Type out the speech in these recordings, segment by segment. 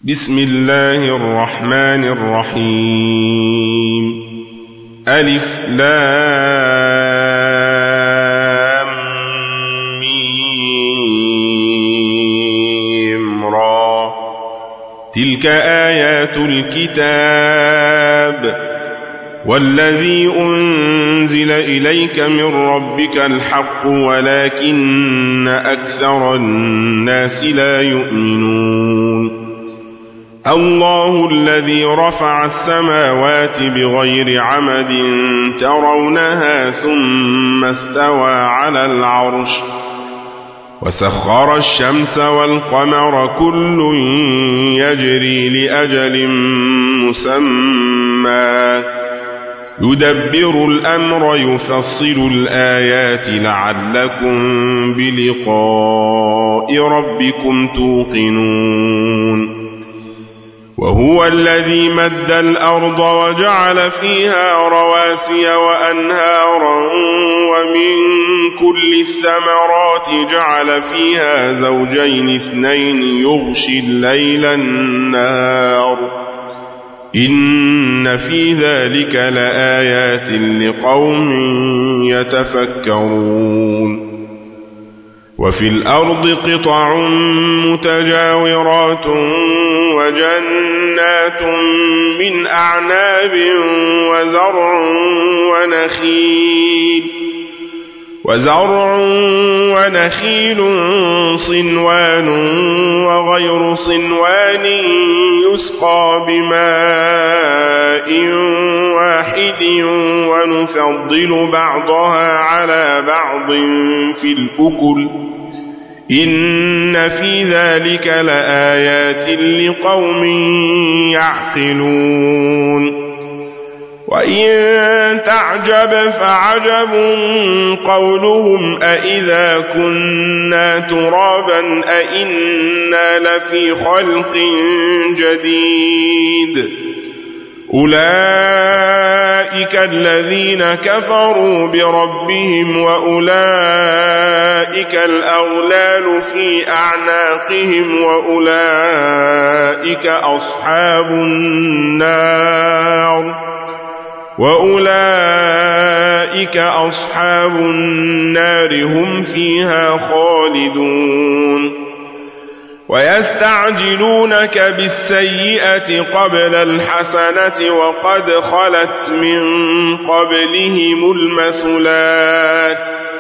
بسم الله الرحمن الرحيم ألف لام ميم را تلك آيات الكتاب والذي أنزل إليك من ربك الحق ولكن أكثر الناس لا يؤمنون الله الذي رفع السماوات بغير عمد ترونها ثم استوى على العرش وسخر الشمس والقمر كل يجري لأجل مسمى يدبر الأمر يفصل الآيات لعلكم بلقاء ربكم توقنون وهو الذي مد الأرض وجعل فيها رواسي وأنهارا ومن كل الثمرات جعل فيها زوجين اثنين يغشي الليل النهار إن في ذلك لآيات لقوم يتفكرون وفي الأرض قطع متجاورات وجنات من أعناب وزرع ونخيل صنوان وغير صنوان يسقى بماء واحد ونفضل بعضها على بعض في الأكل إن في ذلك لآيات لقوم يعقلون وإن تعجب فعجب قولهم أإذا كنا ترابا أإنا لفي خلق جديد أولئك الذين كفروا بربهم وأولئك الأغلال في أعناقهم وأولئك أصحاب النار هم فيها خالدون ويستعجلونك بالسيئة قبل الحسنة وقد خلت من قبلهم المثلات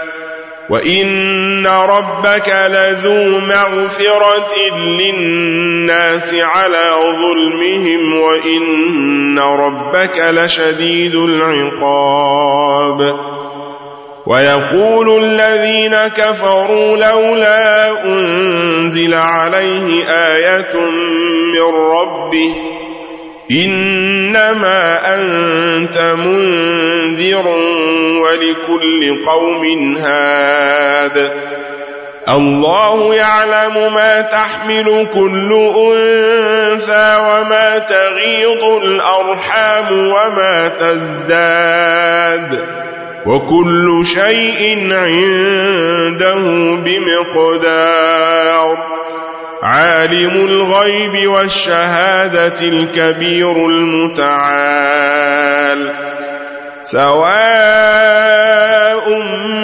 وإن ربك لذو مغفرة للناس على ظلمهم وإن ربك لشديد العقاب ويقول الذين كفروا لولا أنزل عليه آية من ربه إنما أنت منذر ولكل قوم هاد الله يعلم ما تحمل كل أنثى وما تغيض الأرحام وما تزداد وكل شيء عنده بمقدار عالم الغيب والشهادة الكبير المتعال سواء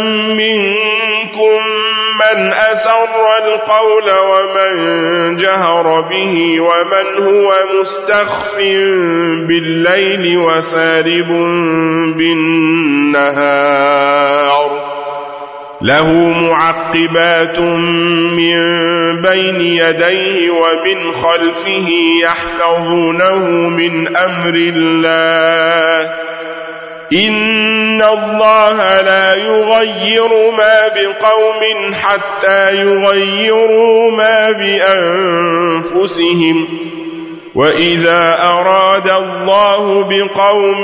منكم من أسر القول ومن جهر به ومن هو مستخف بالليل وسارب بالنهار له معقبات من بين يديه ومن خلفه يحفظونه من أمر الله إن الله لا يغير ما بقوم حتى يغيروا ما بأنفسهم وإذا أراد الله بقوم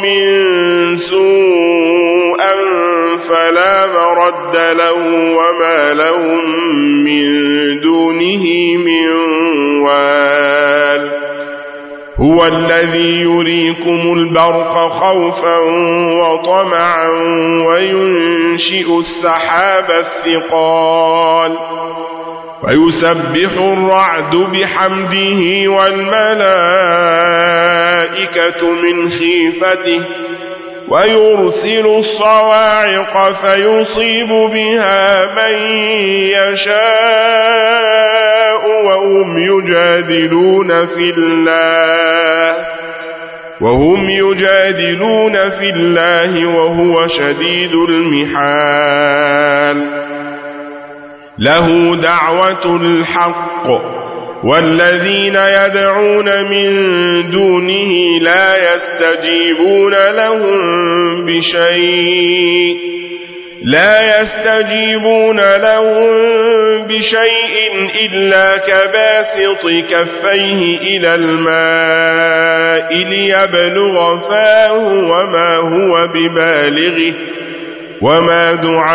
سوءا فلا مرد له وما لهم من دونه من وال هو الذي يريكم البرق خوفا وطمعا وينشئ السحاب الثقال ويسبح الرعد بحمده والملائكة من خيفته ويرسل الصواعق فيصيب بها من يشاء وهم يجادلون في الله وهو شديد المحال. له دعوة الحق والذين يدعون من دونه لا يستجيبون لهم بشيء إلا كباسط كفيه إلى الماء ليبلغ فاه وما هو ببالغه وما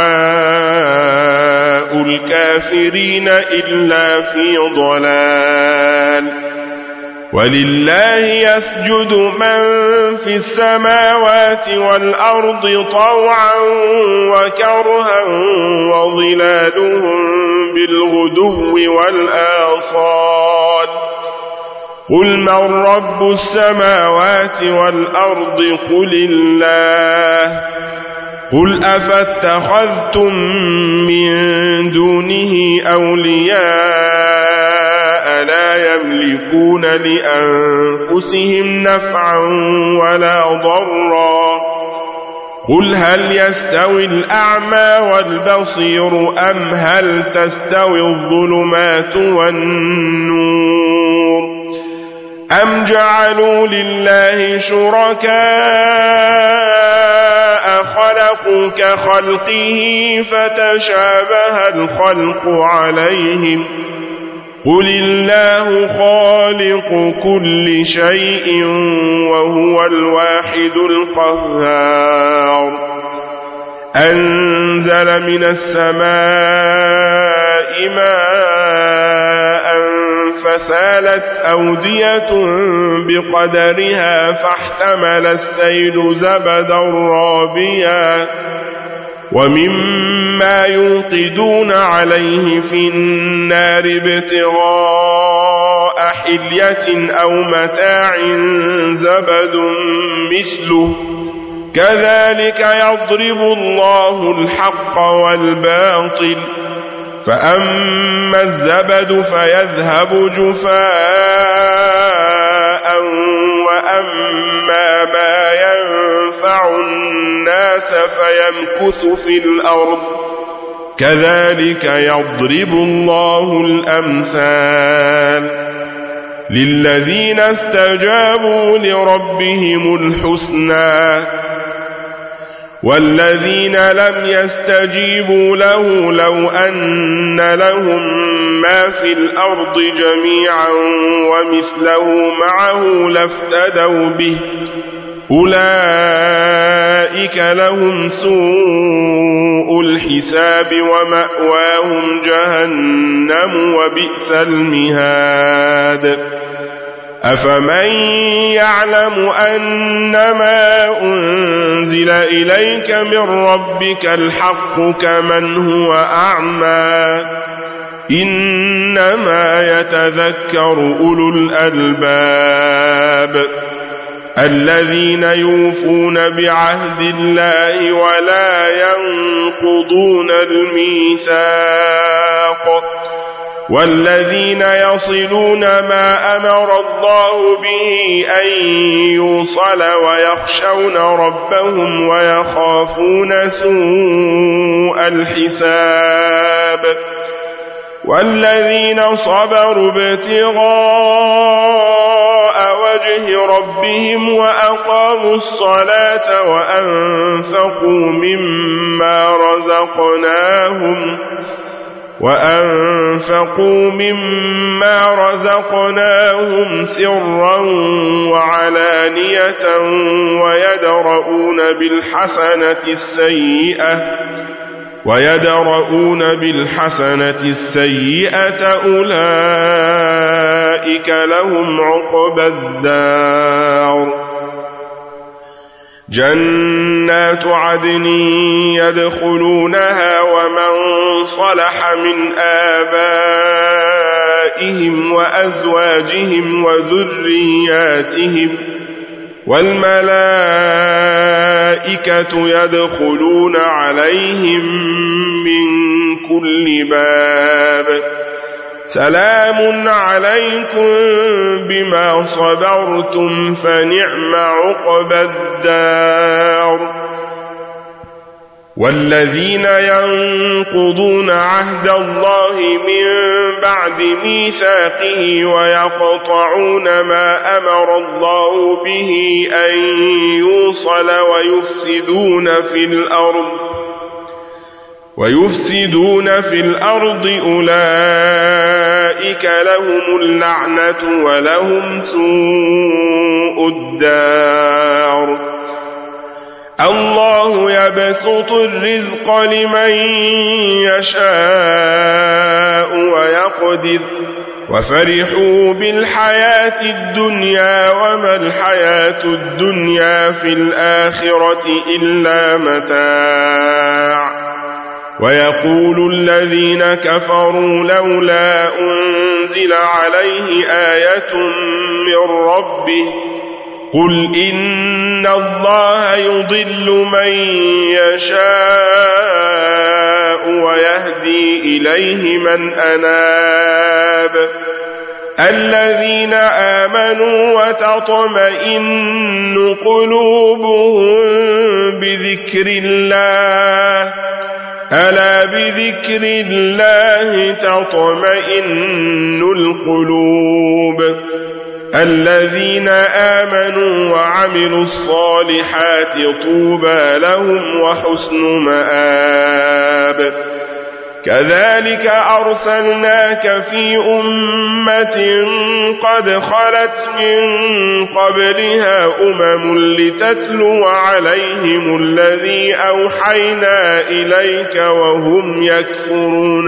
دعاء الكافرين إلا في ضلال. ولله يسجد من في السماوات والأرض طوعا وكرها وظلالهم بالغدو والآصال. قل من رب السماوات والأرض قل الله. قل أفاتخذتم من دونه أولياء لا يملكون لأنفسهم نفعا ولا ضرا. قل هل يستوي الأعمى والبصير أم هل تستوي الظلمات والنور أم جعلوا لله شركاء خلقوا كخلقه فتشابه الخلق عليهم. قل الله خالق كل شيء وهو الواحد القهار. أنزل من السماء ماء فسالت أودية بقدرها فاحتمل السيل زبدا رابيا ومما يوقدون عليه في النار ابتغاء حلية أو متاع زبد مثله كذلك يضرب الله الحق والباطل. فأما الزبد فيذهب جفاء وأما ما ينفع الناس فيمكث في الأرض كذلك يضرب الله الأمثال. للذين استجابوا لربهم الحسنى والذين لم يستجيبوا له لو أن لهم ما في الأرض جميعا ومثله معه لافتدوا به أولئك لهم سوء الحساب ومأواهم جهنم وبئس المهاد. أفمن يعلم أنما أنزل إليك من ربك الحق كمن هو أعمى إنما يتذكر أولو الألباب الذين يوفون بعهد الله ولا ينقضون الميثاق والذين يصلون ما أمر الله به أن يوصل ويخشون ربهم ويخافون سوء الحساب والذين صبروا ابتغاء وجه ربهم وأقاموا الصلاة وأنفقوا مما رزقناهم سرا وعلانية ويدرؤون بالحسنة السيئة أولئك لهم عقبى الدار. جنات عدن يدخلونها ومن صلح من آبائهم وأزواجهم وذرياتهم والملائكة يدخلون عليهم من كل باب سلام عليكم بما صبرتم فنعم عقبى الدار. والذين ينقضون عهد الله من بعد ميثاقه ويقطعون ما أمر الله به أن يوصل ويفسدون في الأرض أولئك لهم اللعنة ولهم سوء الدار. الله يبسط الرزق لمن يشاء ويقدر وفرحوا بالحياة الدنيا وما الحياة الدنيا في الآخرة إلا متاع. ويقول الذين كفروا لولا أنزل عليه آية من ربه قل إن الله يضل من يشاء ويهدي إليه من أناب. الذين آمنوا وتطمئن قلوبهم بذكر الله ألا بذكر الله تطمئن القلوب. الذين آمنوا وعملوا الصالحات طوبى لهم وحسن مآب. كذلك أرسلناك في أمة قد خلت من قبلها لتتلو عليهم الذي أوحينا إليك وهم يكفرون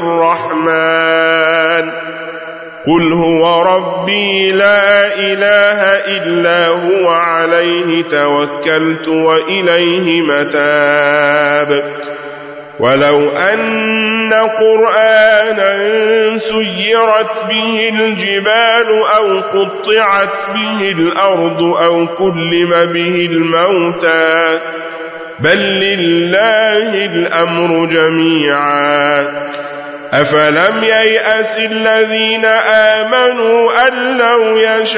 بالرحمن قل هو ربي لا إله إلا هو عليه توكلت وإليه متاب. ولو أن قرآنا سيرت به الجبال أو قطعت به الأرض أو كلم به الموتى بل لله الأمر جميعا أفلم ييأس الذين آمنوا أن لو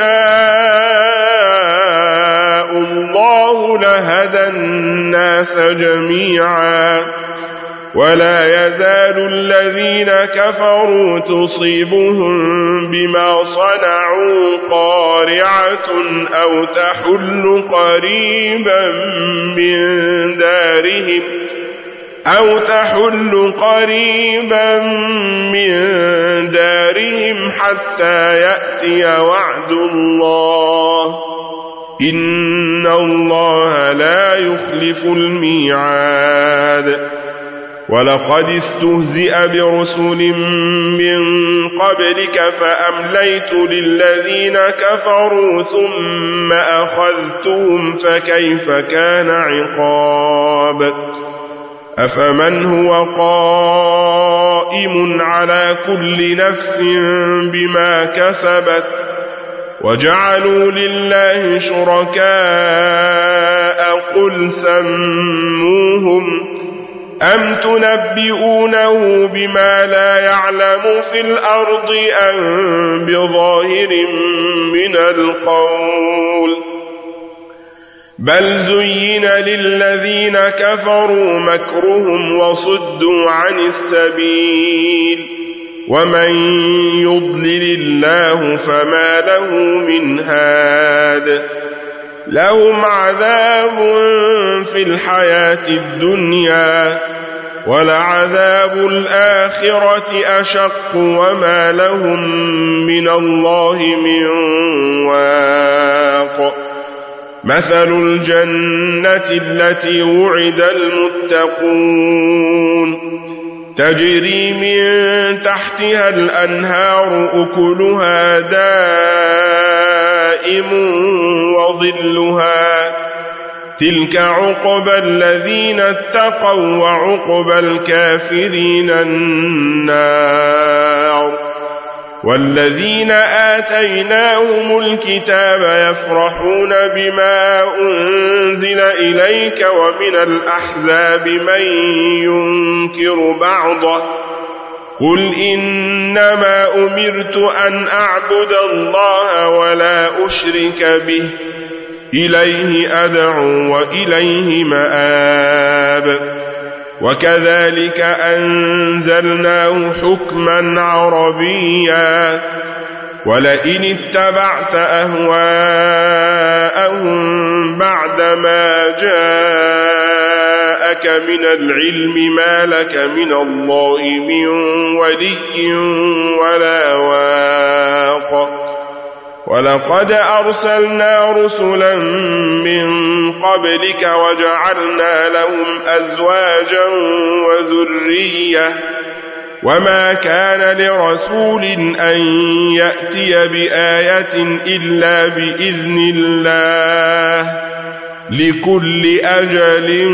يشاء الله لهدى الناس جميعا ولا يزال الذين كفروا تصيبهم بما صنعوا قارعة أو تحل قريبا من دارهم حتى يأتي وعد الله إن الله لا يخلف الميعاد. ولقد استهزئ برسل من قبلك فأمليت للذين كفروا ثم أخذتهم فكيف كان عقاب. أفمن هو قائم على كل نفس بما كسبت وجعلوا لله شركاء قل سموهم أم تنبئونه بما لا يعلم في الأرض أم بظاهر من القول بل زين للذين كفروا مكرهم وصدوا عن السبيل ومن يضلل الله فما له من هاد. لهم عذاب في الحياة الدنيا ولعذاب الآخرة أشق وما لهم من الله من واق. مثل الجنة التي وعد المتقون تجري من تحتها الأنهار أكلها دائم وظلها تلك عقبى الذين اتقوا وعقبى الكافرين النار. والذين آتيناهم الكتاب يفرحون بما أنزل إليك ومن الأحزاب من ينكر بعضه قل إنما أمرت أن أعبد الله ولا أشرك به إليه أدعو وإليه مآب. وكذلك أنزلناه حكما عربيا ولئن اتبعت أهواءهم بعدما جاءك من العلم ما لك من الله من ولي ولا واق. ولقد أرسلنا رسلا من قبلك وجعلنا لهم أزواجا وذرية وما كان لرسول أن يأتي بآية إلا بإذن الله لكل أجل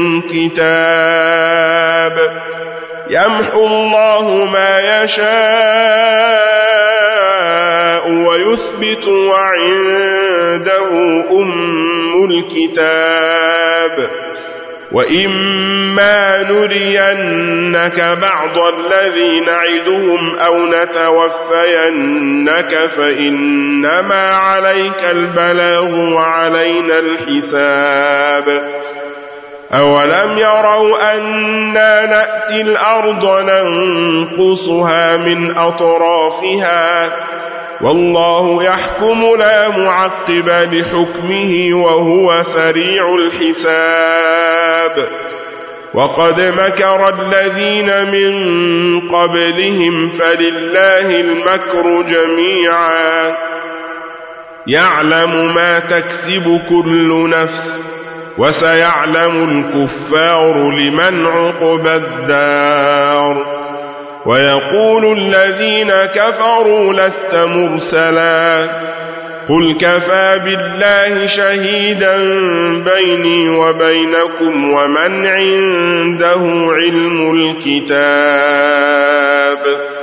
كتاب. يمحو الله ما يشاء ويثبت وعنده أم الكتاب. وإما نرينك بعض الذي نعدهم أو نتوفينك فإنما عليك البلاغ وعلينا الحساب. أولم يروا أنا نأتي الأرض ننقصها من أطرافها والله يحكم لا معقب لحكمه وهو سريع الحساب. وقد مكر الذين من قبلهم فلله المكر جميعا يعلم ما تكسب كل نفس وسيعلم الكفار لمن عقبى الدار. ويقول الذين كفروا لست مرسلا قل كفى بالله شهيدا بيني وبينكم ومن عنده علم الكتاب.